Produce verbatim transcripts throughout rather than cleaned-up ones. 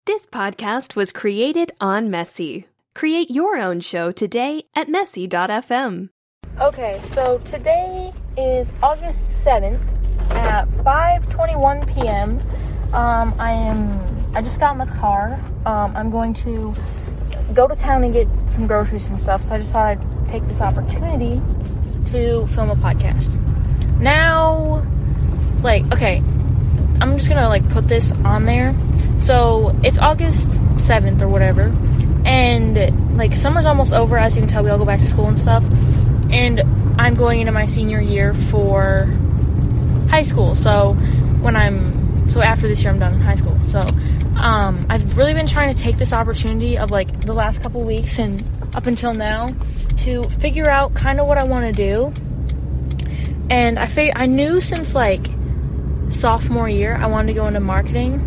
This podcast was created on Messy. Create your own show today at messy dot f m. Okay, so today is August seventh at five twenty-one p.m. Um, I am, I just got in the car. Um, I'm going to go to town and get some groceries and stuff, so I just thought I'd take this opportunity to film a podcast. Now, like, okay, I'm just gonna, like, put this on there. So, it's August seventh or whatever, and, like, summer's almost over. As you can tell, we all go back to school and stuff, and I'm going into my senior year for high school, so when I'm, so after this year I'm done in high school, so, um, I've really been trying to take this opportunity of, like, the last couple weeks and up until now to figure out kind of what I want to do, and I fig- I knew since, like, sophomore year I wanted to go into marketing.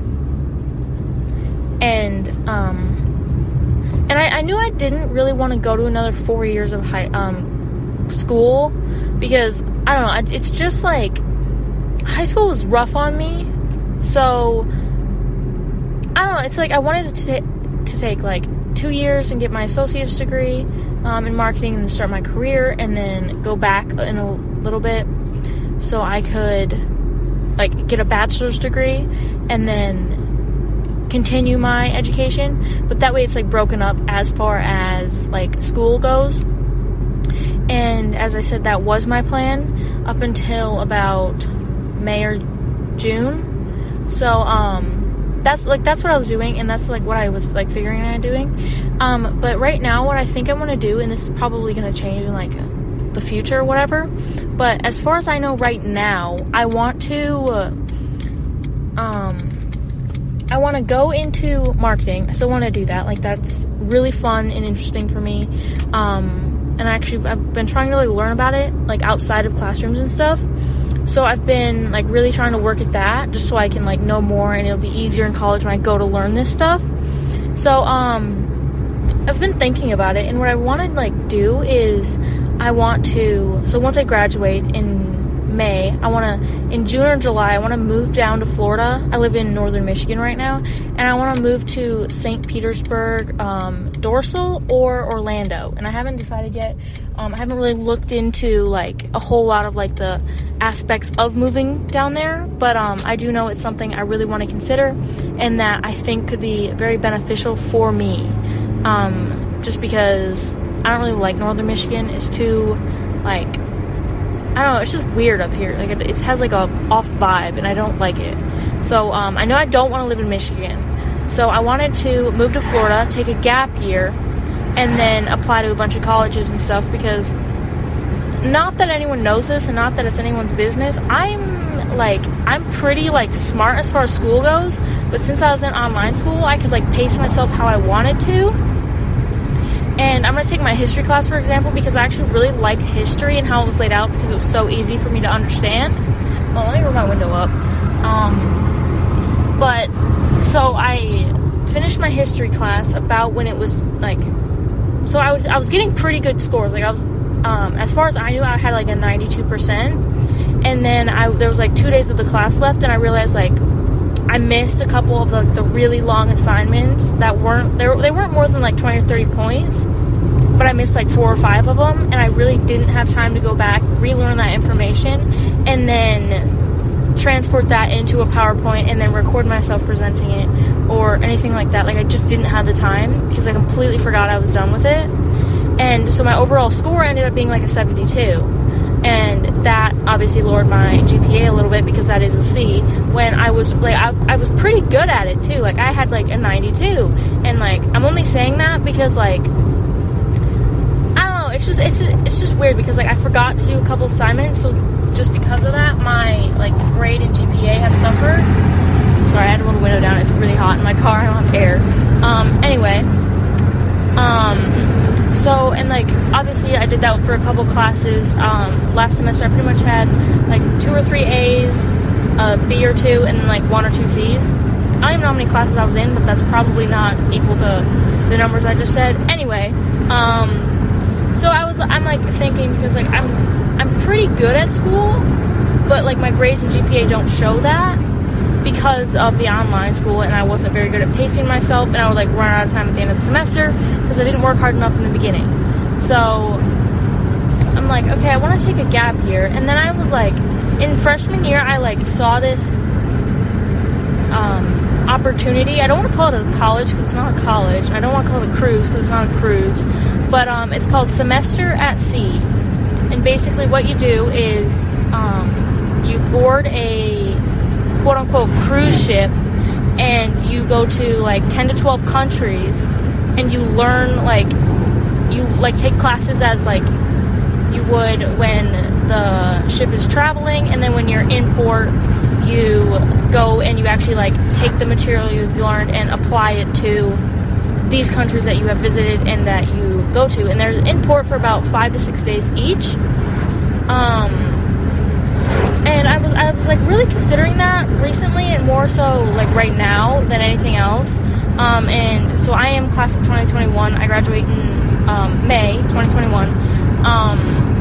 And, um, and I, I knew I didn't really want to go to another four years of high, um, school, because, I don't know, it's just, like, high school was rough on me, so, I don't know, it's, like, I wanted to, ta- to take, like, two years and get my associate's degree, um, in marketing and start my career, and then go back in a little bit, so I could, like, get a bachelor's degree, and then continue my education, but that way it's, like, broken up as far as, like, school goes. And as I said, that was my plan up until about May or June. So um that's like that's what I was doing, and that's, like, what I was, like, figuring out doing. Um but right now what I think I want to do, and this is probably going to change in, like, the future or whatever, but as far as I know right now, I want to uh, um I want to go into marketing. I still want to do that. Like, that's really fun and interesting for me. Um, and actually, I've been trying to, like, learn about it, like, outside of classrooms and stuff. So I've been, like, really trying to work at that just so I can, like, know more, and it'll be easier in college when I go to learn this stuff. So, um, I've been thinking about it, and what I want to, like, do is I want to, so once I graduate in May, I want to, in June or July, I want to move down to Florida. I live in northern Michigan right now, and I want to move to Saint Petersburg, um, Dorsal, or Orlando, and I haven't decided yet. Um, I haven't really looked into, like, a whole lot of, like, the aspects of moving down there, but um, I do know it's something I really want to consider, and that I think could be very beneficial for me, um, just because I don't really like northern Michigan. It's too, like, I don't know, it's just weird up here. Like, it, it has, like, a off vibe, and I don't like it. So, um, I know I don't want to live in Michigan. So, I wanted to move to Florida, take a gap year, and then apply to a bunch of colleges and stuff, because not that anyone knows this, and not that it's anyone's business, I'm, like, I'm pretty, like, smart as far as school goes, but since I was in online school, I could, like, pace myself how I wanted to. And I'm going to take my history class, for example, because I actually really liked history and how it was laid out, because it was so easy for me to understand. Well, let me roll my window up. Um, but, so I finished my history class about when it was, like, so I was, I was getting pretty good scores. Like, I was, um, as far as I knew, I had, like, a ninety-two percent. And then I, there was, like, two days of the class left, and I realized, like, I missed a couple of the, the really long assignments that weren't, they, were, they weren't more than, like, twenty or thirty points, but I missed, like, four or five of them, and I really didn't have time to go back, relearn that information, and then transport that into a PowerPoint, and then record myself presenting it, or anything like that. Like, I just didn't have the time, because I completely forgot I was done with it, and so my overall score ended up being, like, a seventy-two. And that obviously lowered my G P A a little bit, because that is a C, when I was, like, I, I was pretty good at it, too. Like, I had, like, a ninety-two, and, like, I'm only saying that because, like, I don't know, it's just, it's just, it's just weird, because, like, I forgot to do a couple assignments, so just because of that, my, like, grade and G P A have suffered. Sorry, I had to roll the window down, it's really hot in my car, I don't have air. Um, anyway, um... So, and, like, obviously I did that for a couple classes. Um, last semester I pretty much had, like, two or three A's, a B or two, and, like, one or two C's. I don't even know how many classes I was in, but that's probably not equal to the numbers I just said. Anyway, um, so I was, I'm, like, thinking, because, like, I'm, I'm pretty good at school, but, like, my grades and G P A don't show that. because of the online school, and I wasn't very good at pacing myself, and I would like run out of time at the end of the semester because I didn't work hard enough in the beginning. So I'm like, okay, I want to take a gap year. And then I was like, in freshman year, I like saw this um, opportunity. I don't want to call it a college because it's not a college. I don't want to call it a cruise because it's not a cruise. But um, it's called Semester at Sea. And basically what you do is um, you board a quote-unquote cruise ship, and you go to like ten to twelve countries, and you learn like you like take classes as like you would when the ship is traveling, and then when you're in port you go and you actually like take the material you've learned and apply it to these countries that you have visited and that you go to, and they're in port for about five to six days each. um And I was I was like really considering that recently, and more so like right now than anything else. Um, and so I am class of twenty twenty-one. I graduate in um, May twenty twenty-one. Um,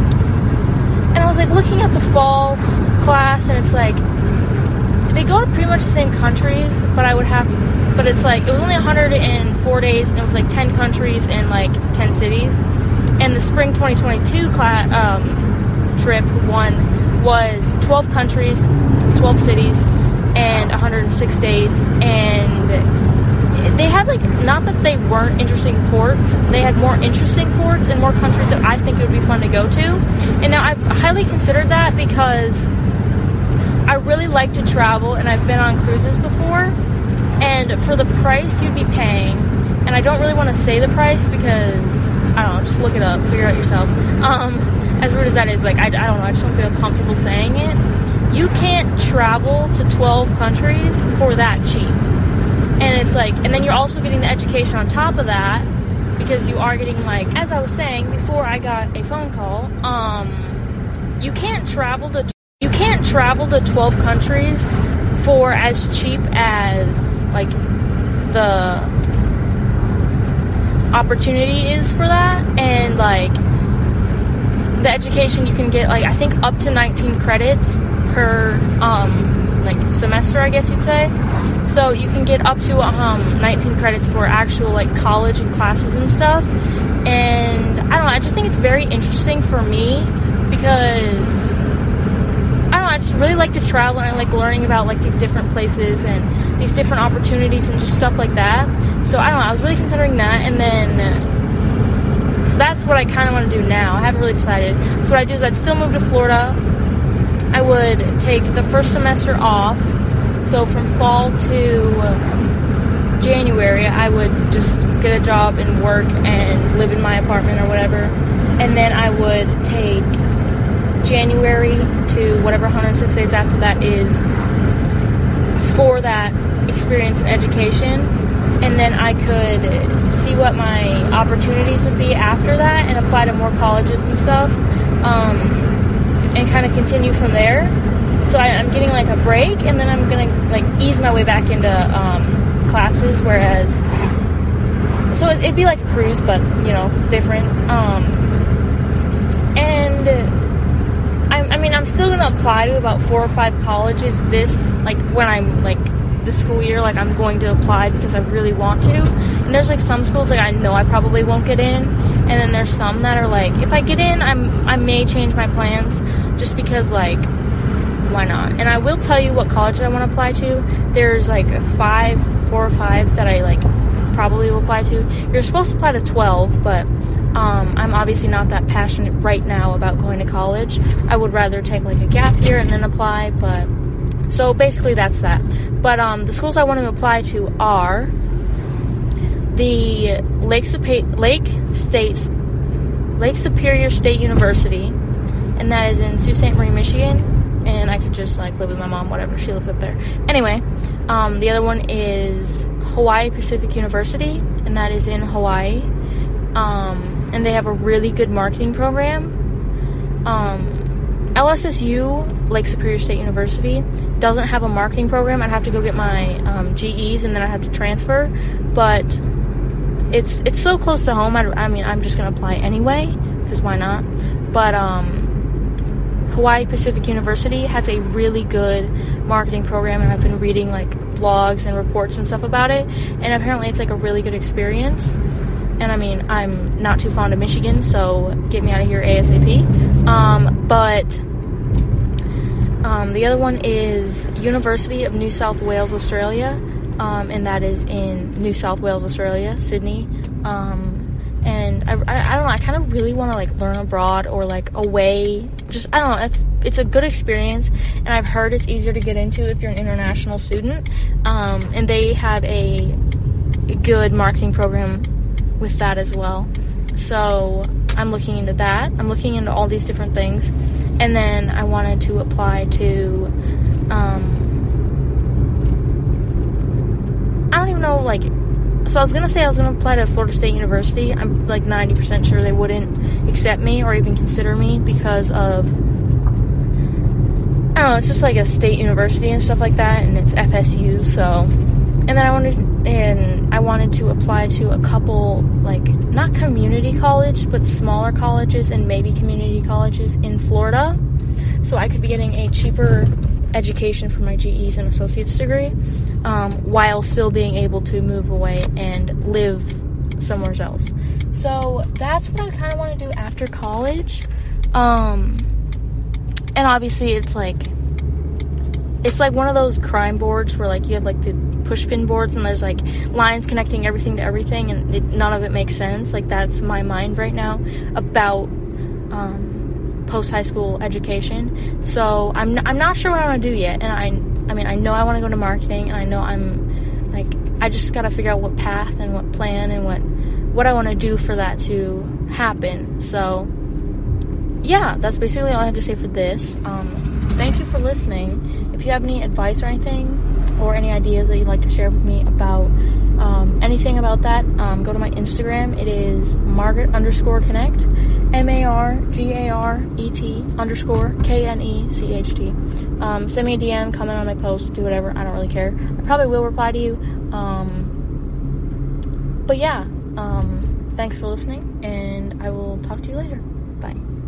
and I was like looking at the fall class, and it's like they go to pretty much the same countries, but I would have, but it's like it was only one hundred four days, and it was like ten countries and like ten cities. And the spring twenty twenty-two class um, trip one was twelve countries, twelve cities, and one hundred six days, and they had like, not that they weren't interesting ports, they had more interesting ports and more countries that I think it would be fun to go to. And now I've highly considered that because I really like to travel, and I've been on cruises before, and for the price you'd be paying, and I don't really want to say the price because, I don't know, just look it up, figure it out yourself. Um, as rude as that is, like, I, I don't know, I just don't feel comfortable saying it. You can't travel to twelve countries for that cheap. And it's like, and then you're also getting the education on top of that, because you are getting, like, as I was saying before I got a phone call, um, you can't travel to, you can't travel to twelve countries for as cheap as, like, the opportunity is for that, and, like, the education you can get, like, I think up to nineteen credits per, um, like, semester, I guess you'd say. So you can get up to, um, nineteen credits for actual, like, college and classes and stuff. And, I don't know, I just think it's very interesting for me because, I don't know, I just really like to travel, and I like learning about, like, these different places and these different opportunities and just stuff like that. So, I don't know, I was really considering that, and then... So that's what I kind of want to do now. I haven't really decided. So what I do is I'd still move to Florida. I would take the first semester off. So from fall to January, I would just get a job and work and live in my apartment or whatever. And then I would take January to whatever one hundred six days after that is for that experience and education. And then I could see what my opportunities would be after that and apply to more colleges and stuff, um, and kind of continue from there. So I, I'm getting like a break, and then I'm going to like ease my way back into um, classes, whereas, so it, it'd be like a cruise, but, you know, different. Um, and I, I mean, I'm still going to apply to about four or five colleges this, like, when I'm, like, this school year, like, I'm going to apply because I really want to. And there's, like, some schools, like, I know I probably won't get in. And then there's some that are, like, if I get in, I'm, I may change my plans just because, like, why not? And I will tell you what college I want to apply to. There's, like, five, four or five that I, like, probably will apply to. You're supposed to apply to twelve, but um, I'm obviously not that passionate right now about going to college. I would rather take, like, a gap year and then apply, but... So basically that's that. But um, the schools I want to apply to are the Lake, Supa- Lake States, Lake Superior State University, and that is in Sault Ste. Marie, Michigan. And I could just like live with my mom, whatever. She lives up there. Anyway, um, the other one is Hawaii Pacific University, and that is in Hawaii. Um, and they have a really good marketing program. Um, L S S U, Lake Superior State University, doesn't have a marketing program. I'd have to go get my um, G Es, and then I'd have to transfer. But it's it's so close to home. I, I mean, I'm just going to apply anyway, because why not? But um, Hawaii Pacific University has a really good marketing program, and I've been reading like blogs and reports and stuff about it, and apparently it's like a really good experience. And I mean, I'm not too fond of Michigan, so get me out of here ASAP. Um, but um, the other one is University of New South Wales, Australia, um, and that is in New South Wales, Australia, Sydney. Um, and I, I, I don't know, I kind of really want to like learn abroad or like away. Just, I don't know, it's, it's a good experience, and I've heard it's easier to get into if you're an international student. Um, and they have a good marketing program with that as well. So I'm looking into that. I'm looking into all these different things. And then I wanted to apply to, um, I don't even know, like, so I was going to say I was going to apply to Florida State University. I'm like ninety percent sure they wouldn't accept me or even consider me because of, I don't know, it's just like a state university and stuff like that, and it's F S U, so. And then I wanted, and I wanted to apply to a couple, like, not community college, but smaller colleges and maybe community colleges in Florida, so I could be getting a cheaper education for my G Es and associate's degree, um, while still being able to move away and live somewhere else. So that's what I kind of want to do after college. Um, and obviously it's like, it's like one of those crime boards where like you have like the pushpin boards and there's like lines connecting everything to everything, and it, none of it makes sense. Like, that's my mind right now about um, post-high school education. So I'm n- I'm not sure what I want to do yet, and I I mean I know I want to go to marketing, and I know I'm like I just got to figure out what path and what plan and what what I want to do for that to happen. So yeah, that's basically all I have to say for this. Um, thank you for listening. If you have any advice or anything, or any ideas that you'd like to share with me about um, anything about that, um, go to my Instagram. It is Margaret underscore Connect, M A R G A R E T underscore K N E C H T. Um, send me a D M, comment on my post, do whatever. I don't really care. I probably will reply to you. Um, but yeah, um, thanks for listening, and I will talk to you later. Bye.